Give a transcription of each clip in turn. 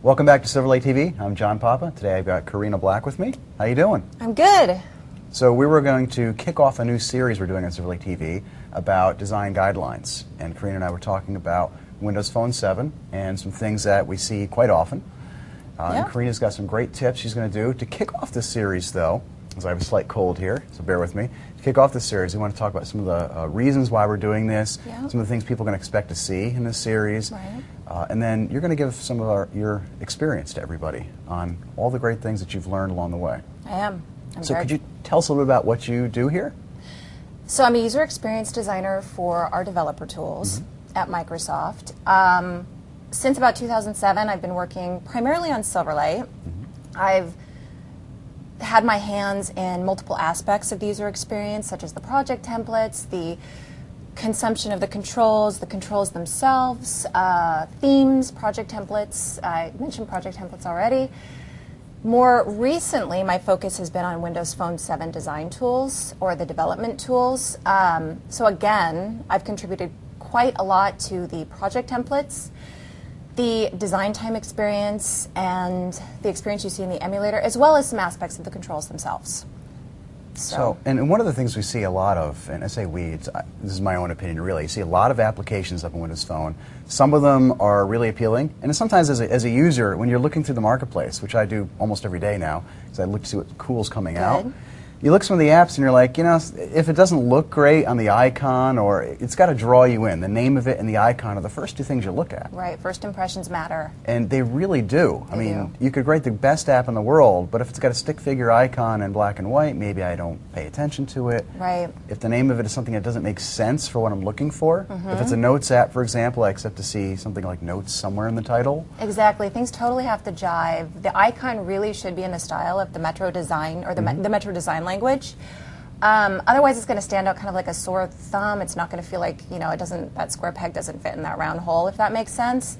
Welcome back to Silver Lake TV. I'm John Papa. Today I've got Karina Black with me. How you doing? I'm good. So we were going to kick off a new series we're doing on Silver Lake TV about design guidelines. And Karina and I were talking about Windows Phone 7 and some things that we see quite often. And Karina's got some great tips she's going to do. To kick off this series, though, as I have a slight cold here, so bear with me. To kick off this series, we want to talk about some of the reasons why we're doing this, some of the things people are going to expect to see in this series. Right. And then you're going to give some of your experience to everybody on all the great things that you've learned along the way. I am. So could you tell us a little bit about what you do here? So I'm a user experience designer for our developer tools at Microsoft. Since about 2007, I've been working primarily on Silverlight. I've had my hands in multiple aspects of the user experience, such as the project templates, the consumption of the controls themselves, themes, project templates. I mentioned project templates already. More recently, my focus has been on Windows Phone 7 design tools, or the development tools. So again, I've contributed quite a lot to the project templates, the design time experience, and the experience you see in the emulator, as well as some aspects of the controls themselves. So, and one of the things we see a lot of, and I say we, this is my own opinion really, you see a lot of applications up on Windows Phone. Some of them are really appealing, and sometimes as a user, when you're looking through the marketplace, which I do almost every day now, because I look to see what cool's coming out, you look at some of the apps and you're like, you know, if it doesn't look great on the icon, or it's got to draw you in. The name of it and the icon are the first two things you look at. Right, first impressions matter. And they really do. I mean, you could write the best app in the world, but if it's got a stick figure icon in black and white, maybe I don't pay attention to it. Right. If the name of it is something that doesn't make sense for what I'm looking for, if it's a Notes app, for example, I expect to see something like Notes somewhere in the title. Exactly. Things totally have to jive. The icon really should be in the style of the Metro design, or the Metro design language. Otherwise, it's going to stand out kind of like a sore thumb. It's not going to feel like, you know, that square peg doesn't fit in that round hole, if that makes sense.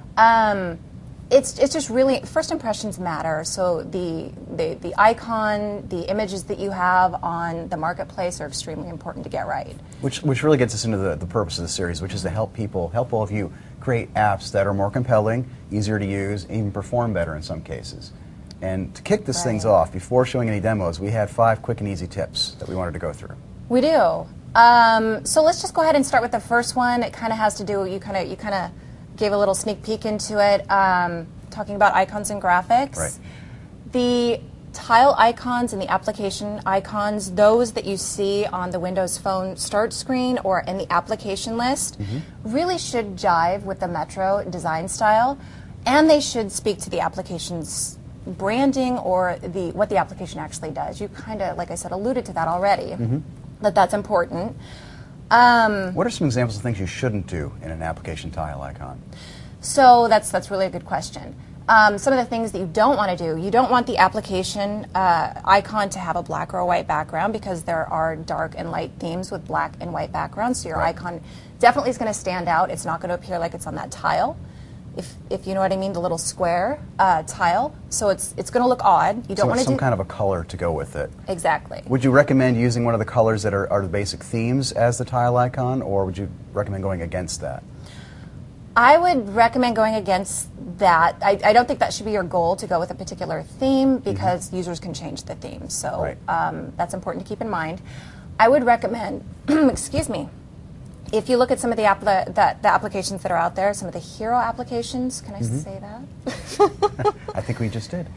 It's just really, first impressions matter. So the icon, the images that you have on the marketplace are extremely important to get right. Which really gets us into the purpose of the series, which is to help all of you create apps that are more compelling, easier to use, even perform better in some cases. And to kick this things off, before showing any demos, we had 5 quick and easy tips that we wanted to go through. We do. So let's just go ahead and start with the first one. It kind of has to do, you kind of gave a little sneak peek into it, talking about icons and graphics. Right. The tile icons and the application icons, those that you see on the Windows Phone start screen or in the application list, really should jive with the Metro design style, and they should speak to the application's branding or what the application actually does. You kind of, like I said, alluded to that already, that's important. What are some examples of things you shouldn't do in an application tile icon? So that's really a good question. Some of the things that you don't want to do, you don't want the application icon to have a black or a white background, because there are dark and light themes with black and white backgrounds, so your icon definitely is going to stand out. It's not going to appear like it's on that tile, if you know what I mean, the little square tile. So it's going to look odd. You don't want to do some kind of a color to go with it. Exactly. Would you recommend using one of the colors that are the basic themes as the tile icon, or would you recommend going against that? I would recommend going against that. I don't think that should be your goal, to go with a particular theme, because users can change the theme. So that's important to keep in mind. I would recommend, excuse me, if you look at some of the applications that are out there, some of the hero applications, can I say that? I think we just did.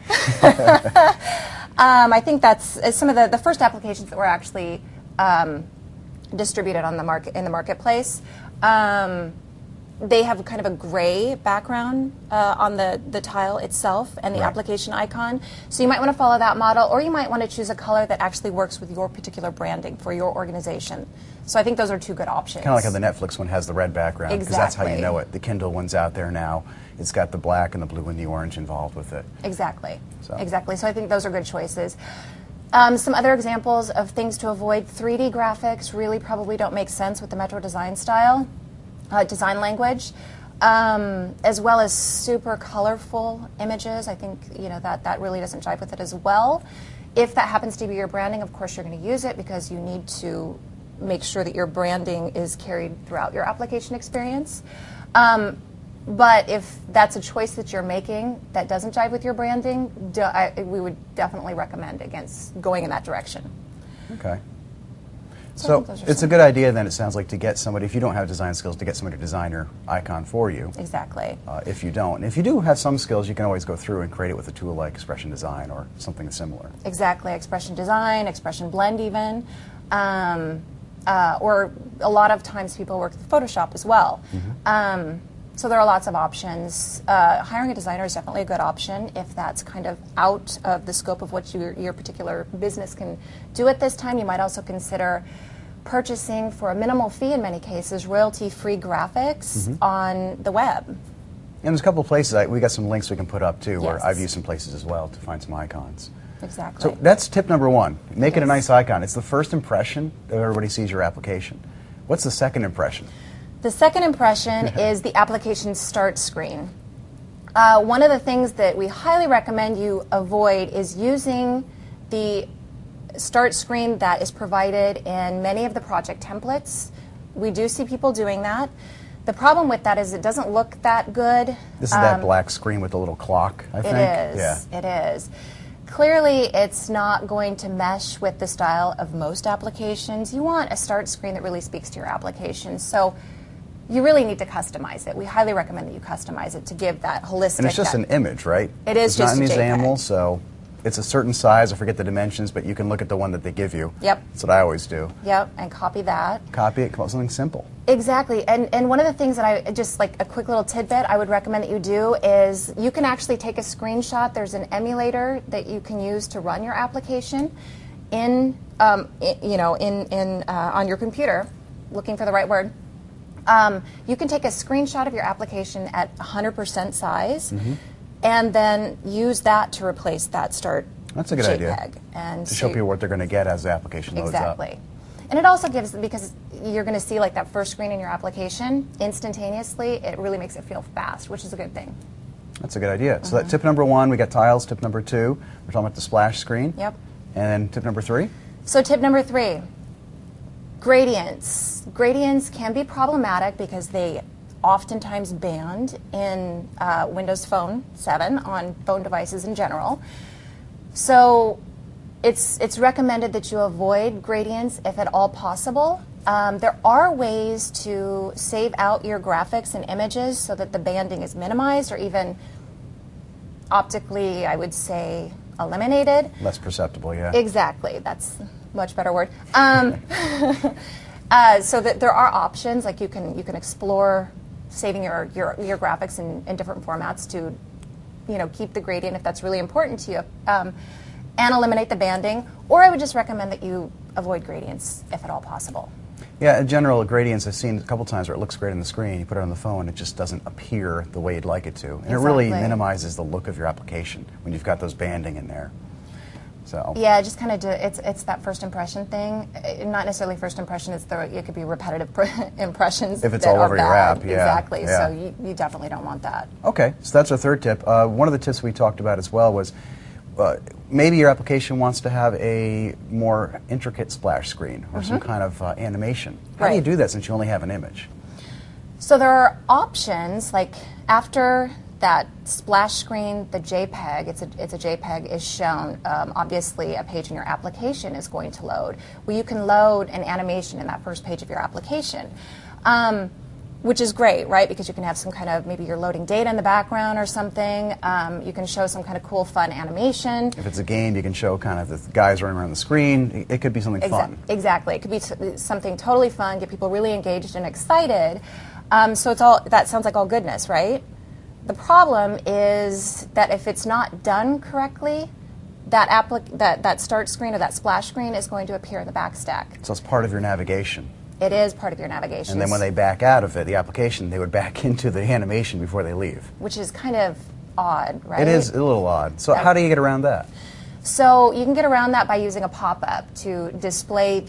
I think that's some of the first applications that were actually distributed on in the marketplace. They have kind of a gray background on the tile itself and the application icon. So you might want to follow that model, or you might want to choose a color that actually works with your particular branding for your organization. So I think those are 2 good options. Kind of like how the Netflix one has the red background, because that's how you know it. The Kindle one's out there now. It's got the black and the blue and the orange involved with it. Exactly. Exactly. So I think those are good choices. Some other examples of things to avoid: 3D graphics really probably don't make sense with the Metro design style. Design language, as well as super colorful images. I think that really doesn't jive with it as well. If that happens to be your branding, of course you're going to use it, because you need to make sure that your branding is carried throughout your application experience. But if that's a choice that you're making that doesn't jive with your branding, we would definitely recommend against going in that direction. Okay. So it's a good idea then, it sounds like, to get somebody, if you don't have design skills, to get somebody to design your icon for you. Exactly. If you don't. And if you do have some skills, you can always go through and create it with a tool like Expression Design or something similar. Exactly. Expression Design, Expression Blend even. Or a lot of times people work with Photoshop as well. So there are lots of options. Hiring a designer is definitely a good option if that's kind of out of the scope of what your particular business can do at this time. You might also consider purchasing, for a minimal fee in many cases, royalty-free graphics on the web. And there's a couple of places, we got some links we can put up too, where Yes. I've used some places as well to find some icons. Exactly. So that's tip number one. Make it a Yes. nice icon. It's the first impression that everybody sees your application. What's the second impression? The second impression is the application start screen. One of the things that we highly recommend you avoid is using the start screen that is provided in many of the project templates. We do see people doing that. The problem with that is it doesn't look that good. This is that black screen with the little clock, I think. It is. Yeah. It is. Clearly, it's not going to mesh with the style of most applications. You want a start screen that really speaks to your application. So you really need to customize it. We highly recommend that you customize it to give that holistic. And it's just an image, right? It is it's just not a an JPEG. example, so it's a certain size. I forget the dimensions, but you can look at the one that they give you. Yep. That's what I always do. Yep, and copy that. Copy it, come up with something simple. Exactly, and one of the things that I just like a quick little tidbit I would recommend that you do is you can actually take a screenshot. There's an emulator that you can use to run your application on your computer. Looking for the right word. You can take a screenshot of your application at 100% size, and then use that to replace that start. That's a good JPEG. idea. And To show people what they're going to get as the application loads up. Exactly. And it also gives, because you're going to see like that first screen in your application instantaneously, it really makes it feel fast, which is a good thing. That's a good idea. So that tip number one, we got tiles. Tip number two, we're talking about the splash screen. Yep. And then tip number three? So tip number three, gradients. Gradients can be problematic because they oftentimes banned in Windows Phone 7 on phone devices in general. So it's recommended that you avoid gradients if at all possible. There are ways to save out your graphics and images so that the banding is minimized or even optically, I would say, eliminated. Less perceptible, yeah. Exactly. That's a much better word. So that there are options, like you can explore saving your graphics in different formats to, keep the gradient if that's really important to you, and eliminate the banding. Or I would just recommend that you avoid gradients if at all possible. Yeah, in general, gradients I've seen a couple times where it looks great on the screen, you put it on the phone, it just doesn't appear the way you'd like it to. And it really Exactly. minimizes the look of your application when you've got those banding in there. So Yeah, just kind of it's that first impression thing. Not necessarily first impression. It could be repetitive impressions. If it's that all are over your bad. app, yeah, Exactly. yeah. So you definitely don't want that. Okay, so that's our third tip. One of the tips we talked about as well was maybe your application wants to have a more intricate splash screen or some kind of animation. How do you Right. do that since you only have an image? So there are options like after that splash screen, the JPEG, it's a JPEG is shown. Obviously, a page in your application is going to load. Well, you can load an animation in that first page of your application, which is great, right? Because you can have some kind of, maybe you're loading data in the background or something. You can show some kind of cool, fun animation. If it's a game, you can show kind of the guys running around the screen. It could be something fun. Exactly. It could be something totally fun, get people really engaged and excited. So that sounds like all goodness, right? The problem is that if it's not done correctly, that start screen or that splash screen is going to appear in the backstack. So it's part of your navigation. It is part of your navigation. And then when they back out of it, the application, they would back into the animation before they leave. which is kind of odd, right? It is a little odd. So how do you get around that? So you can get around that by using a pop-up to display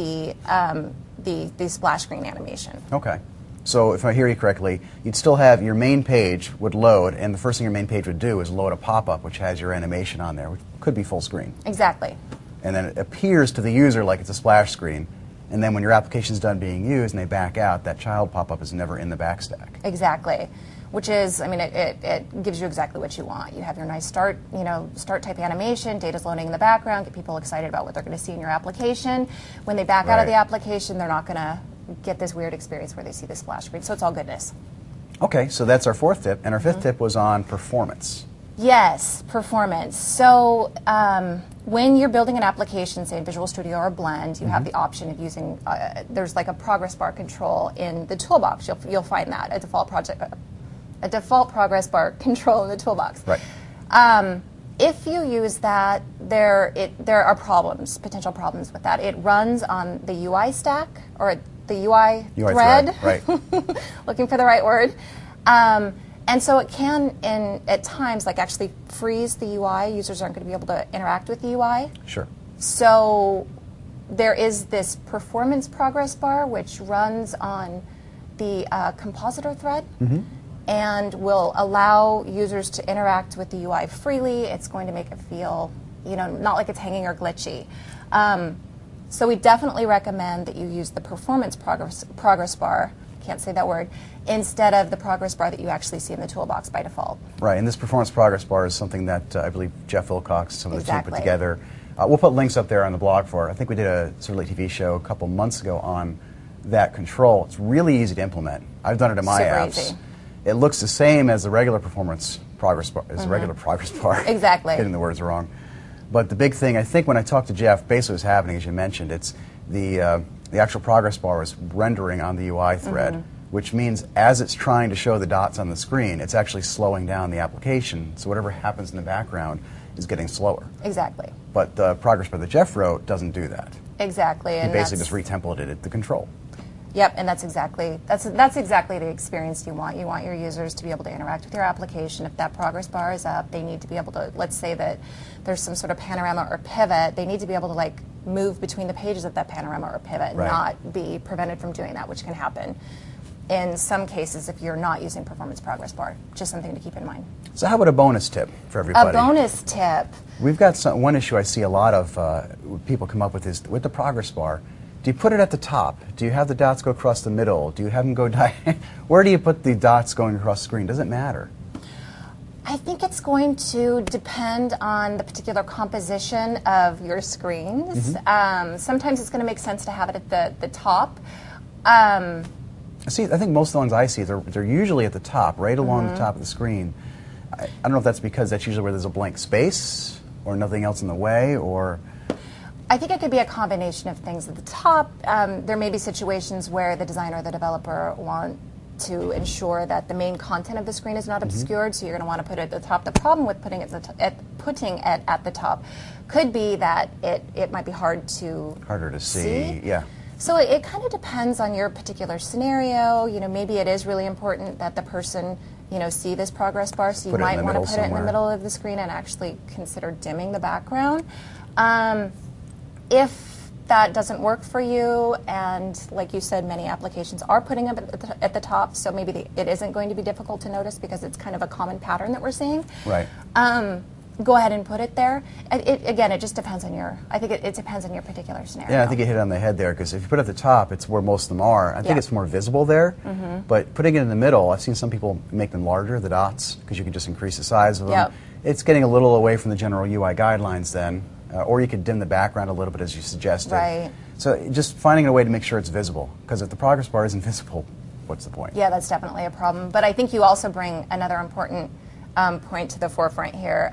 the splash screen animation. Okay. So if I hear you correctly, you'd still have your main page would load, and the first thing your main page would do is load a pop-up which has your animation on there, which could be full screen. Exactly. And then it appears to the user like it's a splash screen, and then when your application's done being used and they back out, that child pop-up is never in the backstack. Exactly. which is, I mean, it gives you exactly what you want. You have your nice start type animation, data's loading in the background, get people excited about what they're going to see in your application. When they back out of the application, they're not going to get this weird experience where they see the splash screen. So it's all goodness. Okay, so that's our fourth tip, and our fifth tip was on performance. Yes, performance. So when you're building an application, say in Visual Studio or Blend, you have the option of using, there's like a progress bar control in the toolbox. You'll find that, a default progress bar control in the toolbox. Right. If you use that, there are problems, potential problems with that. It runs on the UI stack, or the UI thread. Right. Looking for the right word. And so it can, at times, like actually freeze the UI. Users aren't going to be able to interact with the UI. Sure. So there is this performance progress bar, which runs on the compositor thread. And will allow users to interact with the UI freely. It's going to make it feel, not like it's hanging or glitchy. So we definitely recommend that you use the performance progress bar, can't say that word, instead of the progress bar that you actually see in the toolbox by default. Right, and this performance progress bar is something that I believe Jeff Wilcox, some of the team put Exactly. together. We'll put links up there on the blog for it. I think we did a Silverlight TV show a couple months ago on that control. It's really easy to implement. I've done it in my Super apps. easy. It looks the same as the regular performance progress bar. As the regular progress bar. Exactly. Getting the words wrong. But the big thing, I think, when I talked to Jeff, basically what's happening, as you mentioned, it's the actual progress bar is rendering on the UI thread, which means as it's trying to show the dots on the screen, it's actually slowing down the application. So whatever happens in the background is getting slower. Exactly. But the progress bar that Jeff wrote doesn't do that. Exactly. He And basically just retemplated it, the control. Yep, and that's exactly the experience you want. You want your users to be able to interact with your application. If that progress bar is up, they need to be able to, let's say that there's some sort of panorama or pivot, they need to be able to move between the pages of that panorama or pivot, Right. not be prevented from doing that, which can happen in some cases if you're not using performance progress bar. Just something to keep in mind. So how about a bonus tip for everybody? A bonus tip. We've got one issue I see a lot of people come up with is with the progress bar. Do you put it at the top? Do you have the dots go across the middle? Do you have them go where do you put the dots going across the screen? Does it matter? I think it's going to depend on the particular composition of your screens. Sometimes it's going to make sense to have it at the top. I think most of the ones I see, they're usually at the top, right along the top of the screen. I don't know if that's because that's usually where there's a blank space or nothing else in the way, or... I think it could be a combination of things. At the top, there may be situations where the designer or the developer want to ensure that the main content of the screen is not obscured, so you're going to want to put it at the top. The problem with putting it at the top could be that it might be harder to see. Yeah. So it kind of depends on your particular scenario. Maybe it is really important that the person see this progress bar, so you might want to put it in the middle of the screen and actually consider dimming the background. If that doesn't work for you, and like you said, many applications are putting them at the top, so maybe it isn't going to be difficult to notice because it's kind of a common pattern that we're seeing. Right. Go ahead and put it there. It just depends on it depends on your particular scenario. Yeah, I think you hit it on the head there, because if you put it at the top, it's where most of them are. I think it's more visible there, but putting it in the middle, I've seen some people make them larger, the dots, because you can just increase the size of them. Yep. It's getting a little away from the general UI guidelines then, or you could dim the background a little bit as you suggested. Right. So just finding a way to make sure it's visible, because if the progress bar isn't visible, what's the point? Yeah, that's definitely a problem. But I think you also bring another important point to the forefront here.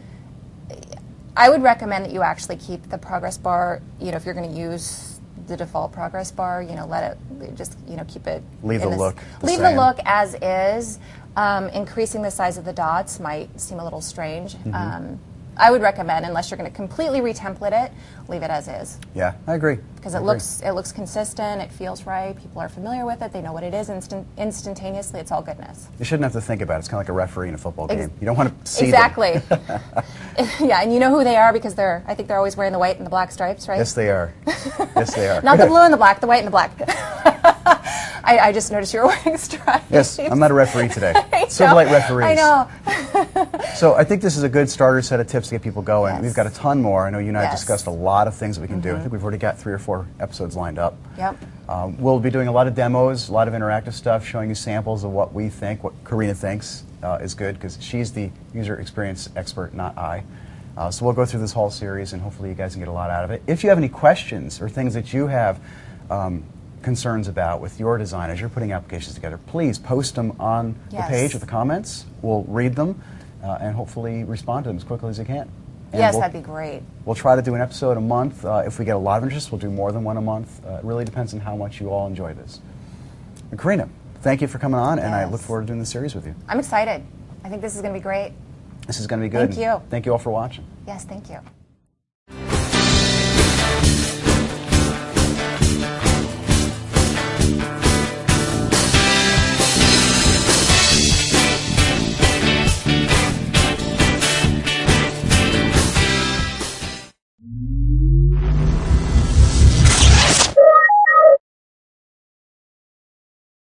I would recommend that you actually keep the progress bar, if you're going to use the default progress bar, let it just, keep it. Leave the look Leave the look as is. Increasing the size of the dots might seem a little strange. I would recommend, unless you're going to completely retemplate it, leave it as is. Yeah, I agree. Because it looks consistent, it feels right, people are familiar with it, they know what it is instantaneously, it's all goodness. You shouldn't have to think about it. It's kind of like a referee in a football game. You don't want to see Exactly. Yeah, and you know who they are because I think they're always wearing the white and the black stripes, right? Yes, they are. Yes, they are. Not the blue and the black, the white and the black. I just noticed you were wearing stripes. Yes, I'm not a referee today. I Silverlight referees. I know. So I think this is a good starter set of tips to get people going. Yes. We've got a ton more. I know you and I have Yes. discussed a lot of things that we can do. I think we've already got 3 or 4 episodes lined up. Yep. We'll be doing a lot of demos, a lot of interactive stuff, showing you samples of what we think, what Karina thinks is good, because she's the user experience expert, not I. So we'll go through this whole series, and hopefully you guys can get a lot out of it. If you have any questions or things that you have concerns about with your design as you're putting applications together, please post them on the page with the comments. We'll read them and hopefully respond to them as quickly as we can. And Yes, that'd be great. We'll try to do an episode a month. If we get a lot of interest, we'll do more than one a month. It really depends on how much you all enjoy this. And Karina, thank you for coming on, and I look forward to doing this series with you. I'm excited. I think this is going to be great. This is going to be good. Thank you. Thank you all for watching. Yes, thank you.